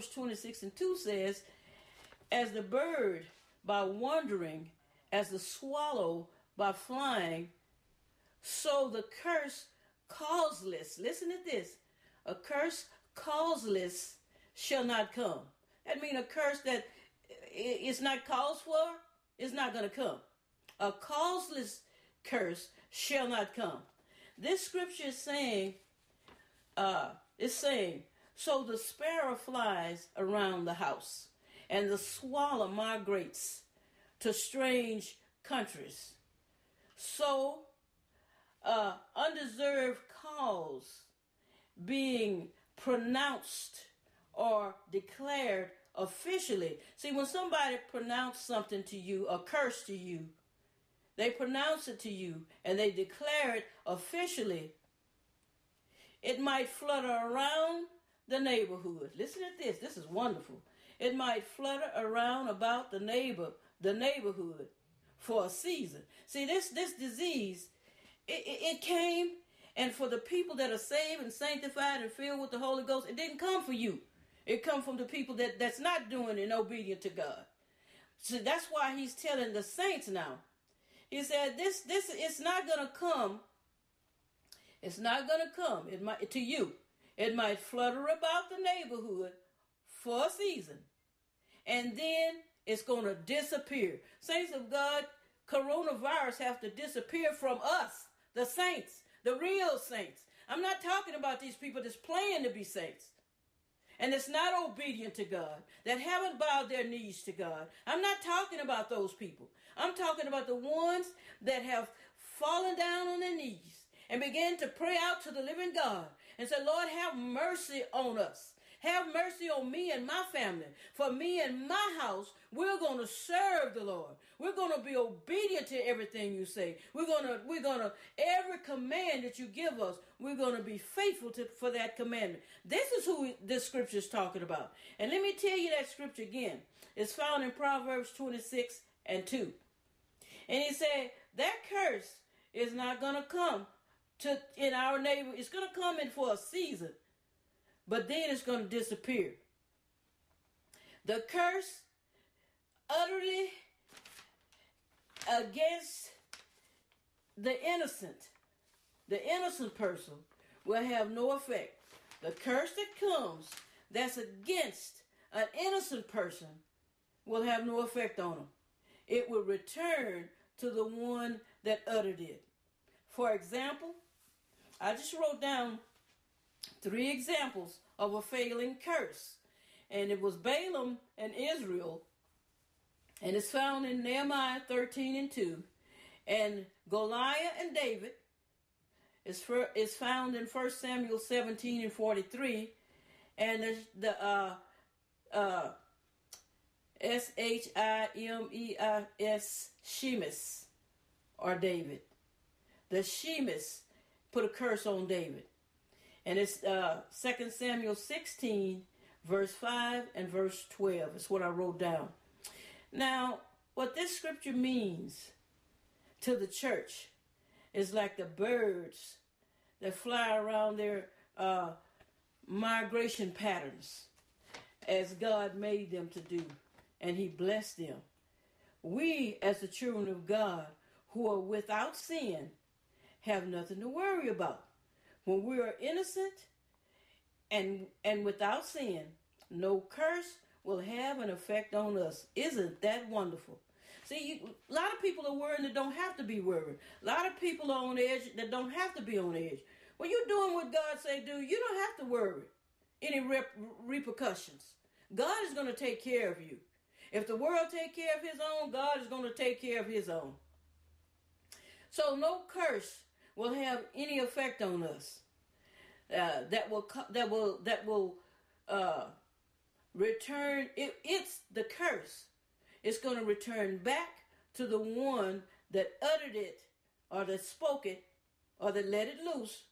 Proverbs 26:2 says, as the bird by wandering, as the swallow by flying, so the curse causeless, listen to this, a curse causeless shall not come. That means a curse that is not caused for is not going to come. A causeless curse shall not come. This scripture is saying, so the sparrow flies around the house, and the swallow migrates to strange countries. So, undeserved cause being pronounced or declared officially. See, when somebody pronounces something to you, a curse to you, they pronounce it to you and they declare it officially, it might flutter around the neighborhood. Listen to this. This is wonderful. It might flutter around about the neighborhood for a season. See, this disease, it came, and for the people that are saved and sanctified and filled with the Holy Ghost, it didn't come for you. It come from the people that's not doing and obedient to God. So that's why he's telling the saints now. He said, this it's not going to come. It's not going to come to you. It might flutter about the neighborhood for a season, and then it's going to disappear. Saints of God, coronavirus have to disappear from us, the saints, the real saints. I'm not talking about these people that's playing to be saints and that's not obedient to God, that haven't bowed their knees to God. I'm not talking about those people. I'm talking about the ones that have fallen down on their knees and began to pray out to the living God and say, Lord, have mercy on us. Have mercy on me and my family. For me and my house, we're going to serve the Lord. We're going to be obedient to everything you say. We're going to, every command that you give us, we're going to be faithful for that commandment. This is who this scripture is talking about. And let me tell you that scripture again. It's found in Proverbs 26:2. And he said, that curse is not going to come in our neighbor. It's going to come in for a season, but then it's going to disappear. The curse utterly against the innocent person will have no effect. The curse that comes that's against an innocent person will have no effect on them. It will return to the one that uttered it. For example, I just wrote down 3 examples of a failing curse. And it was Balaam and Israel. And it's found in Nehemiah 13:2. And Goliath and David is found in 1 Samuel 17:43. And the Shimeis, Shemus, or David. The Shemus put a curse on David. And it's 2 Samuel 16, verse 5 and verse 12. It's what I wrote down. Now, what this scripture means to the church is like the birds that fly around their migration patterns as God made them to do. And he blessed them. We, as the children of God, who are without sin, have nothing to worry about. When we are innocent and without sin, no curse will have an effect on us. Isn't that wonderful? See, a lot of people are worried that don't have to be worried. A lot of people are on edge that don't have to be on edge. When you're doing what God say do, you don't have to worry any repercussions. God is going to take care of you. If the world take care of his own, God is going to take care of his own. So no curse will have any effect on us. That will return. It's the curse. It's going to return back to the one that uttered it, or that spoke it, or that let it loose.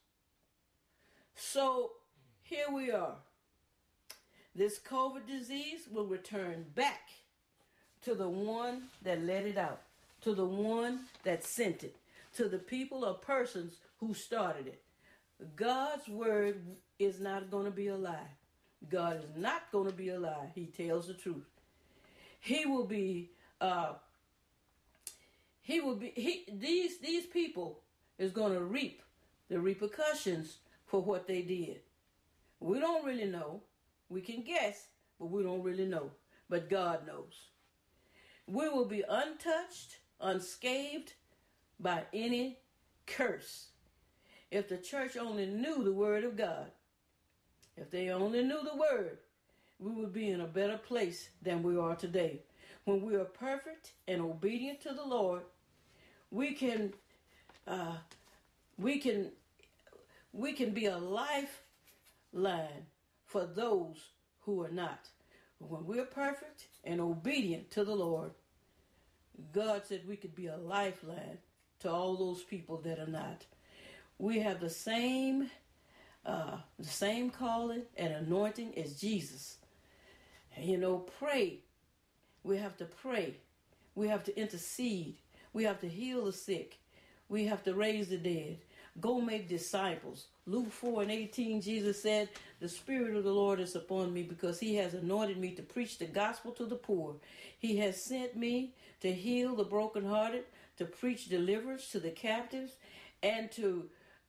So here we are. This COVID disease will return back to the one that let it out, to the one that sent it, to the people or persons who started it. God's word is not going to be a lie. God is not going to be a lie. He tells the truth. These people is going to reap the repercussions for what they did. We don't really know. We can guess, but we don't really know. But God knows. We will be untouched, unscathed by any curse. If the church only knew the word of God, if they only knew the word, we would be in a better place than we are today. When we are perfect and obedient to the Lord, we can be a lifeline for those who are not. When we're perfect and obedient to the Lord, God said we could be a lifeline to all those people that are not. We have the same calling and anointing as Jesus. Pray. We have to pray. We have to intercede. We have to heal the sick. We have to raise the dead. Go make disciples. Luke 4:18, Jesus said, "The Spirit of the Lord is upon me because he has anointed me to preach the gospel to the poor. He has sent me to heal the brokenhearted, to preach deliverance to the captives, and to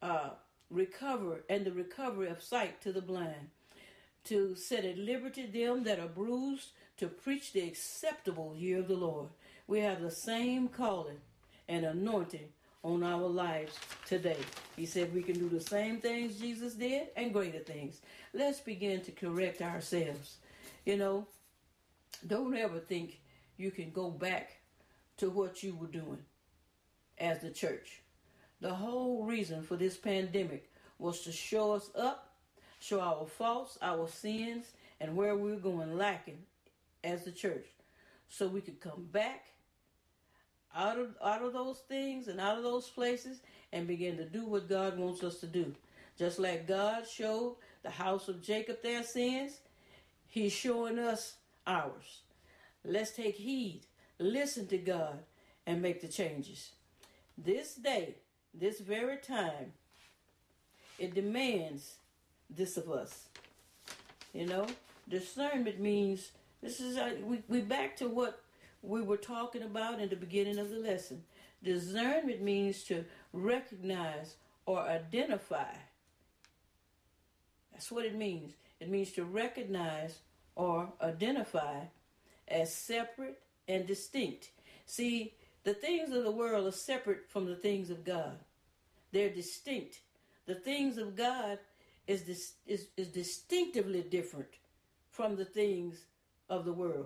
the recovery of sight to the blind, to set at liberty them that are bruised, to preach the acceptable year of the Lord." We have the same calling and anointing on our lives today. He said we can do the same things Jesus did and greater things. Let's begin to correct ourselves. Don't ever think you can go back to what you were doing as the church. The whole reason for this pandemic was to show us up, show our faults, our sins, and where we're going lacking as the church, so we could come back out of those things and out of those places and begin to do what God wants us to do. Just like God showed the house of Jacob their sins, he's showing us ours. Let's take heed, listen to God, and make the changes. This day, this very time, it demands this of us. Discernment means, we back to what we were talking about in the beginning of the lesson. Discernment means to recognize or identify. That's what it means. It means to recognize or identify as separate and distinct. See, the things of the world are separate from the things of God. They're distinct. The things of God is distinctively different from the things of the world.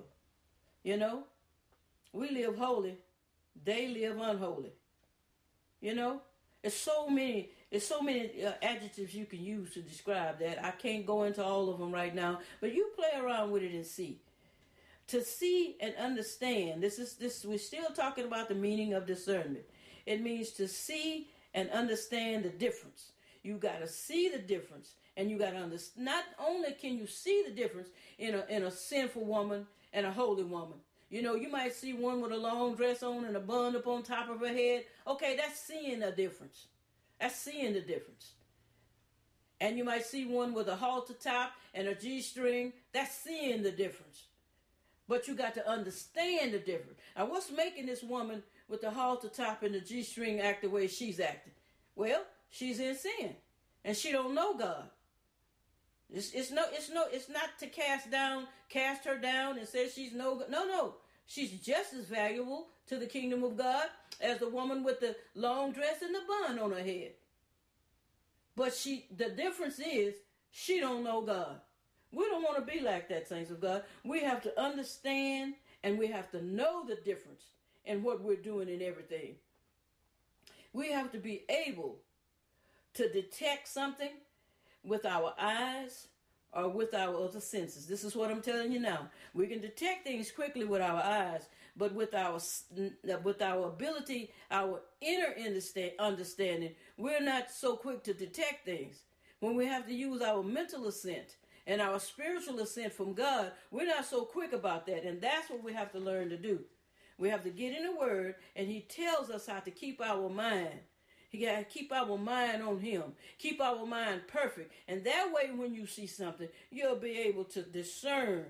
We live holy, they live unholy. It's so many adjectives you can use to describe that. I can't go into all of them right now, but you play around with it and see. To see and understand, we're still talking about the meaning of discernment. It means to see and understand the difference. You got to see the difference, and you got to understand. Not only can you see the difference in a sinful woman and a holy woman. You might see one with a long dress on and a bun up on top of her head. Okay, that's seeing the difference. That's seeing the difference. And you might see one with a halter top and a G-string. That's seeing the difference. But you got to understand the difference. Now, what's making this woman with the halter top and the G-string act the way she's acting? Well, she's in sin, and she don't know God. It's not to cast her down and say she's no good. No. She's just as valuable to the kingdom of God as the woman with the long dress and the bun on her head. But the difference is she don't know God. We don't want to be like that, saints of God. We have to understand and we have to know the difference in what we're doing in everything. We have to be able to detect something with our eyes or with our other senses. This is what I'm telling you now. We can detect things quickly with our eyes, but with our ability, our inner understanding, we're not so quick to detect things. When we have to use our mental assent and our spiritual assent from God, we're not so quick about that, and that's what we have to learn to do. We have to get in the Word, and He tells us how to keep our mind. You got to keep our mind on him. Keep our mind perfect. And that way, when you see something, you'll be able to discern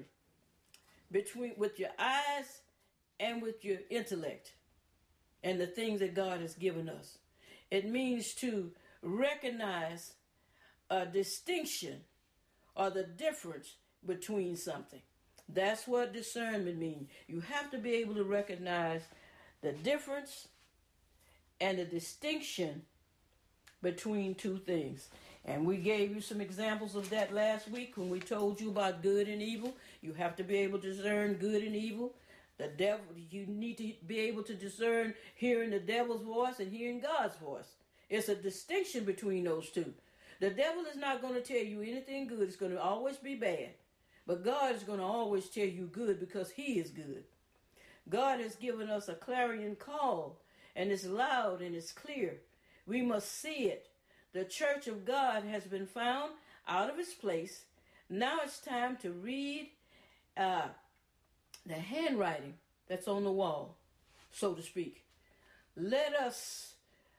with your eyes and with your intellect and the things that God has given us. It means to recognize a distinction or the difference between something. That's what discernment means. You have to be able to recognize the difference and the distinction between two things. And we gave you some examples of that last week when we told you about good and evil. You have to be able to discern good and evil. The devil, you need to be able to discern hearing the devil's voice and hearing God's voice. It's a distinction between those two. The devil is not going to tell you anything good. It's going to always be bad. But God is going to always tell you good because he is good. God has given us a clarion call, and it's loud and it's clear. We must see it. The church of God has been found out of its place. Now it's time to read the handwriting that's on the wall, so to speak. Let us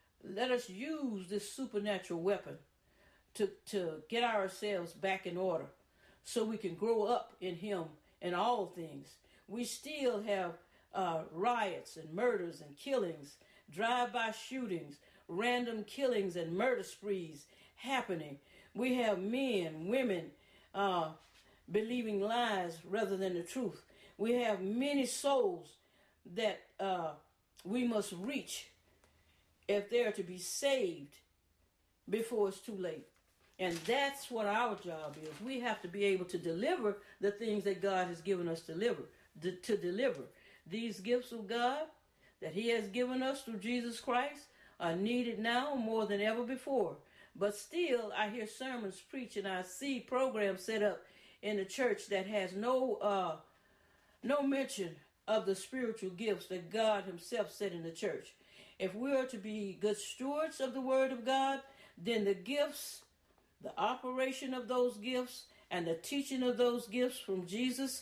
use this supernatural weapon to get ourselves back in order so we can grow up in him in all things. We still have riots and murders and killings, drive-by shootings, random killings and murder sprees happening. We have men, women believing lies rather than the truth. We have many souls that we must reach if they're to be saved before it's too late. And that's what our job is. We have to be able to deliver the things that God has given us to deliver. These gifts of God that he has given us through Jesus Christ are needed now more than ever before. But still, I hear sermons preached and I see programs set up in the church that has no mention of the spiritual gifts that God himself set in the church. If we are to be good stewards of the word of God, then the gifts, the operation of those gifts, and the teaching of those gifts from Jesus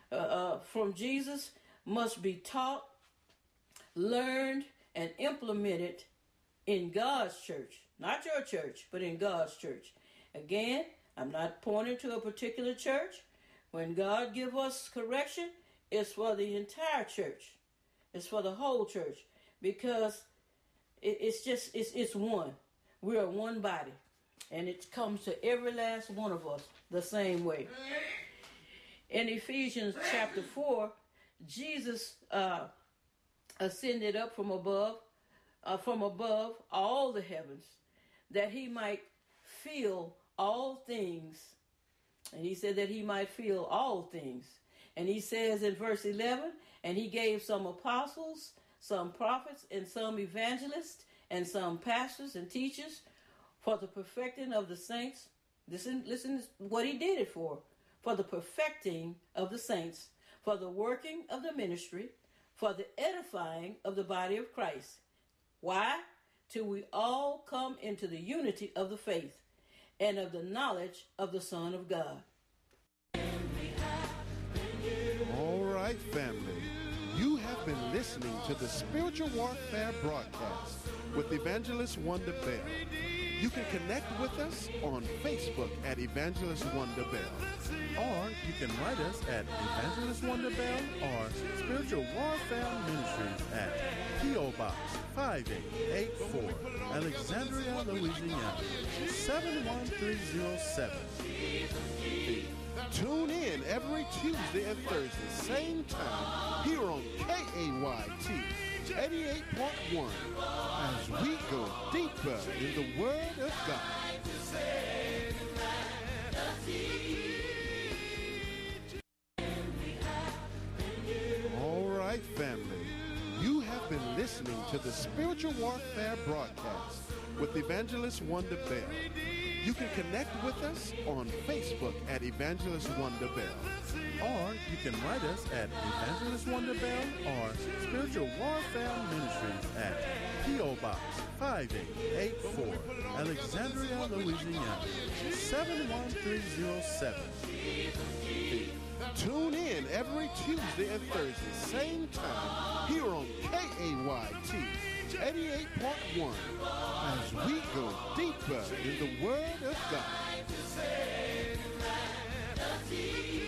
must be taught, learned, and implemented in God's church. Not your church, but in God's church. Again, I'm not pointing to a particular church. When God gives us correction, it's for the entire church. It's for the whole church. Because it's one. We are one body. And it comes to every last one of us the same way. In Ephesians chapter 4, Jesus ascended up from above all the heavens, that he might fill all things. And he said that he might fill all things. And he says in verse 11, and he gave some apostles, some prophets, and some evangelists, and some pastors and teachers for the perfecting of the saints. Listen what he did it for the perfecting of the saints, for the working of the ministry, for the edifying of the body of Christ. Why? Till we all come into the unity of the faith and of the knowledge of the Son of God. All right, family. You have been listening to the Spiritual Warfare Broadcast with Evangelist Wonder Bell. You can connect with us on Facebook at Evangelist Wonder Bell. Or you can write us at Evangelist Wonder Bell or Spiritual Warfare Ministries at P.O. Box 5884, Alexandria, Louisiana, 71307. Tune in every Tuesday and Thursday, same time, here on KAYT 88.1, as we go deeper in the Word of God. All right, family. You have been listening to the Spiritual Warfare Broadcast with Evangelist Wonder Bell. You can connect with us on Facebook at Evangelist Wonder Bell. Or you can write us at Evangelist Wonder Bell or Spiritual Warfare Ministries at P.O. Box 5884, Alexandria, Louisiana, 71307. Tune in every Tuesday and Thursday, same time, here on KAYT 88.1 as we go deeper in the Word of God.